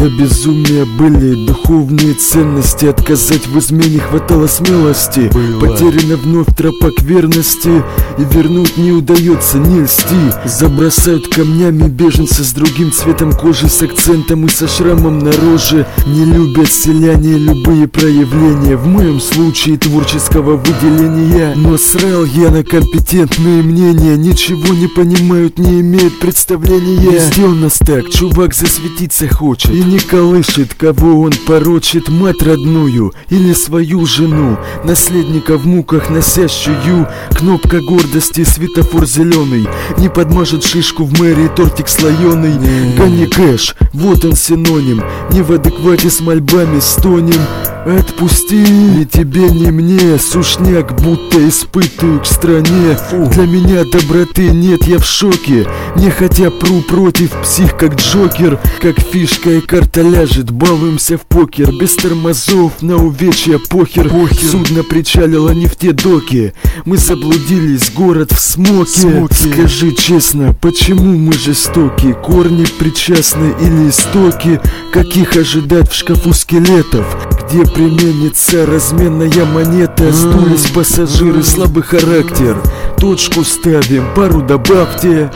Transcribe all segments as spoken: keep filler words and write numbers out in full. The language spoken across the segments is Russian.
до безумия были духовные ценности. Отказать в измене хватало смелости. Было. Потеряна вновь тропа к верности, и вернуть не удается, не льсти. Забросают камнями беженцы с другим цветом кожи, с акцентом и со шрамом на роже. Не любят селяне любые проявления, в моем случае творческого выделения. Но срал я на компетентные мнения, ничего не понимают, не имеют представления. Везде у нас так, чувак засветиться хочет и не колышет, кого он порочит, мать родную или свою жену, наследника в муках носящую. Кнопка гордости, светофор зеленый, не подмажет шишку в мэрии тортик слоеный. Гони кэш, вот он синоним, не в адеквате с мольбами стонем. Отпусти, ни тебе, ни мне, сушняк будто испытываю к стране. Фу. Для меня доброты нет, я в шоке, не хотя пру против псих как Джокер. Как фишка и карта ляжет, балуемся в покер, без тормозов на увечья похер. Похер. Судно причалило не в те доки, мы заблудились, город в смоке. Смоки. Скажи честно, почему мы жестоки? Корни причастны или истоки? Каких ожидать в шкафу скелетов? Где применится разменная монета? Сдулись пассажиры, слабый характер. Точку ставим, пару добавьте.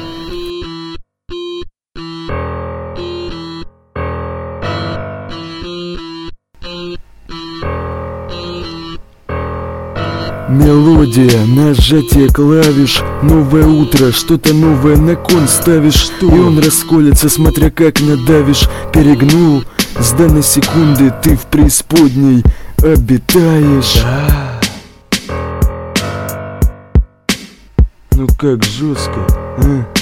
Мелодия, нажатие клавиш, новое утро, что-то новое на кон ставишь. Что? И он расколется, смотря как надавишь. Перегнул, с данной секунды ты в преисподней обитаешь. Да. Ну как жестко, а?